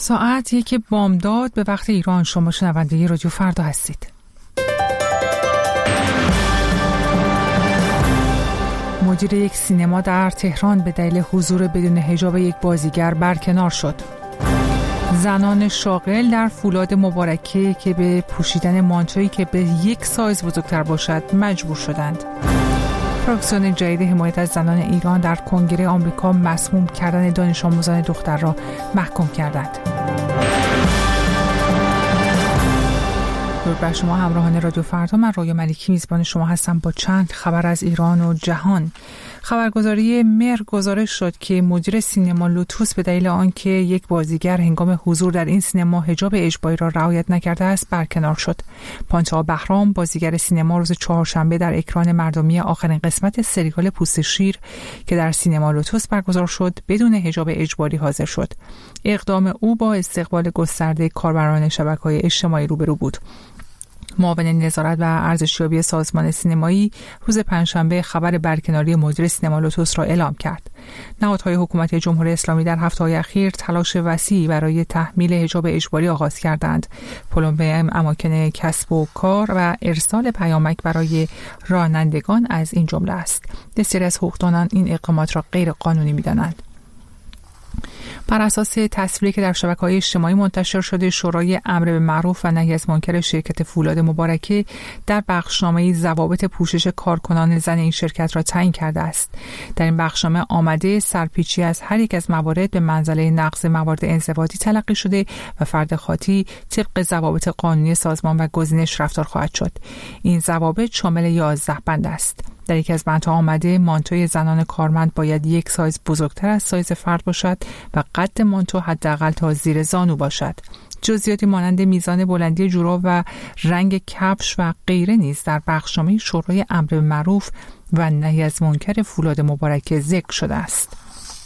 ساعت 1 بامداد به وقت ایران. شما شنونده رادیو فردا هستید. مدیر یک سینما در تهران به دلیل حضور بدون حجاب یک بازیگر برکنار شد. زنان شاغل در فولاد مبارکه که به پوشیدن مانتویی که به 1 سایز بزرگتر باشد مجبور شدند. فراکسیون جدید حمایت از زنان ایران در کنگره آمریکا مسموم کردن دانش آموزان دختر را محکوم کردند. درود بر شما همراهان رادیو فردا. من رویا ملیکی میزبان شما هستم با چند خبر از ایران و جهان. خبرگزاری مهر گزارش شد که مدیر سینما لوتوس به دلیل آنکه یک بازیگر هنگام حضور در این سینما حجاب اجباری را رعایت نکرده است برکنار شد. پانتا بهرام بازیگر سینما روز چهارشنبه در اکران مردمی آخرین قسمت سریال پوست شیر که در سینما لوتوس برگزار شد بدون حجاب اجباری حاضر شد. اقدام او با استقبال گسترده کاربران شبکه‌های اجتماعی روبرو بود. معاون نظارت و ارزشیابی سازمان سینمایی روز پنجشنبه خبر برکناری مدیر سینما لوتوس را اعلام کرد. نهادهای حکومتی جمهوری اسلامی در هفته‌های اخیر تلاش وسیعی برای تحمیل حجاب اجباری آغاز کردند. پلمب اماکن کسب و کار و ارسال پیامک برای رانندگان از این جمله است. بسیاری از حقوقدانان این اقدامات را غیر قانونی می‌دانند. بر اساس تصویری که در شبکه‌های اجتماعی منتشر شده، شورای امر به معروف و نهی از منکر شرکت فولاد مبارکه در بخشنامه‌ای ضوابط پوشش کارکنان زن این شرکت را تعیین کرده است. در این بخشنامه آمده سرپیچی از هر یک از موارد به منزله نقض موارد انضباطی تلقی شده و فرد خاطی طبق ضوابط قانونی سازمان و گزینش رفتار خواهد شد. این ضوابط شامل 11 بند است. در یکی از بندها آمده مانتوی زنان کارمند باید 1 سایز بزرگتر از سایز فرد باشد و قد مانتو حداقل تا زیر زانو باشد. جزئیاتی مانند میزان بلندی جوراب و رنگ کفش و غیره نیز در بخشنامه شورای امر به معروف و نهی از منکر فولاد مبارکه ذکر شده است.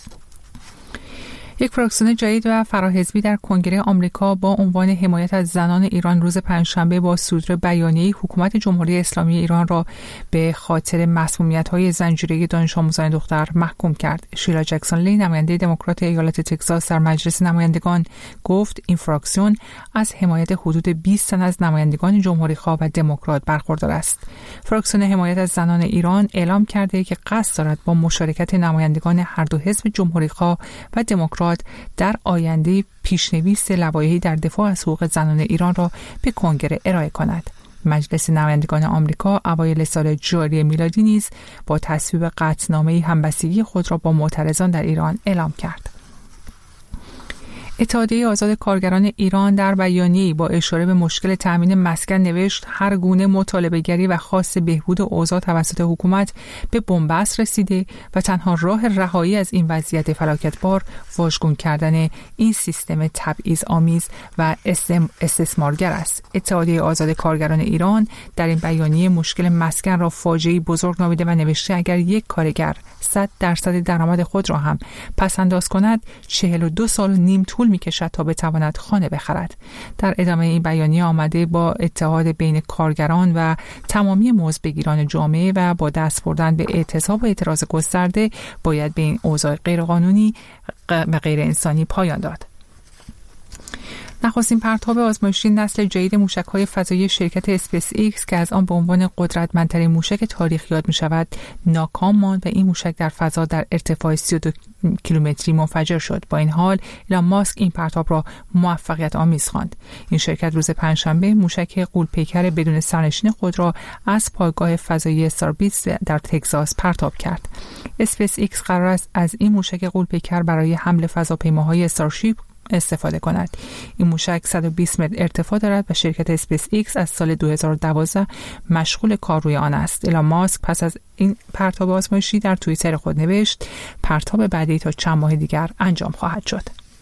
یک فراکسیون جدید و فراحزبی در کنگره آمریکا با عنوان حمایت از زنان ایران روز پنجشنبه با صدور بیانیه‌ای حکومت جمهوری اسلامی ایران را به خاطر مسمومیت‌های زنجیره‌ای دانش آموزان دختر محکوم کرد. شیلا جکسون لی نماینده دموکرات ایالت تگزاس در مجلس نمایندگان گفت این فراکسیون از حمایت حدود 20 تن از نمایندگان جمهوری‌خواه و دموکرات برخوردار است. فراکسیون حمایت از زنان ایران اعلام کرده که قصد دارد با مشارکت نمایندگان هر دو حزب جمهوری‌خواه و دموکرات در آینده پیشنویس لوایحی در دفاع از حقوق زنان ایران را به کنگره ارائه کند. مجلس نمایندگان آمریکا اوایل سال جاری میلادی نیز با تصویب قطعنامه‌ای همبستگی خود را با معترضان در ایران اعلام کرد. اتحادیه آزاد کارگران ایران در بیانیه‌ای با اشاره به مشکل تامین مسکن نوشت هر گونه مطالبه‌گری و خواست بهبود اوضاع توسط حکومت به بنبست رسیده و تنها راه رهایی از این وضعیت فلاکتبار واژگون کردن این سیستم تبعیض‌آمیز و استثمارگر است. اتحادیه آزاد کارگران ایران در این بیانیه مشکل مسکن را فاجعه‌ای بزرگ نامیده و نوشته اگر یک کارگر 100% درآمد خود را هم پس‌انداز کند 42 سال و نیم طول می‌کشد تا بتواند خانه بخرد. در ادامه این بیانیه آمده با اتحاد بین کارگران و تمامی مزدبگیران جامعه و با دست بردن به اعتصاب و اعتراض گسترده باید به این اوضاع غیرقانونی و غیر انسانی پایان داد. نخستین پرتاب آزمایشی نسل جدید موشک‌های فضایی شرکت اسپیس ایکس که از آن به عنوان قدرتمندترین موشک تاریخ یاد می‌شود ناکام ماند و این موشک در فضا در ارتفاع 32 کیلومتری منفجر شد. با این حال ایلان ماسک این پرتاب را موفقیت آمیز خواند. این شرکت روز پنجشنبه موشک غول‌پیکر بدون سرنشین خود را از پایگاه فضایی استاربیتس در تگزاس پرتاب کرد. اسپیس ایکس قرار است از این موشک غول‌پیکر برای حمل فضاپیماهای استارشیپ استفاده کند. این موشک 120 متر ارتفاع دارد و شرکت اسپیس ایکس از سال 2012 مشغول کار روی آن است. ایلان ماسک پس از این پرتاب آزمایشی در توییتر خود نوشت پرتاب بعدی تا چند ماه دیگر انجام خواهد شد.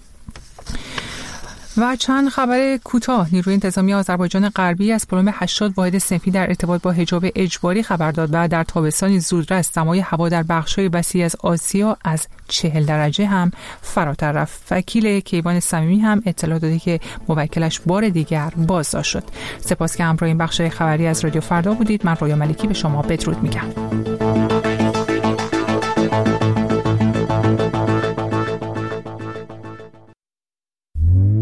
و چند خبر کوتاه. نیروی انتظامی آذربایجان غربی از پلم 80 واحد صنفی در ارتباط با حجاب اجباری خبر داد و در تابستانی زودرس دمای هوا در بخش‌های وسیع از آسیا از 40 درجه هم فراتر رفت. وکیل کیوان صمیمی هم اطلاع داده که موکلش بار دیگر بازداشت شد. سپاس که همراه این بخش خبری از رادیو فردا بودید. من رویا ملیکی به شما بدرود میگم.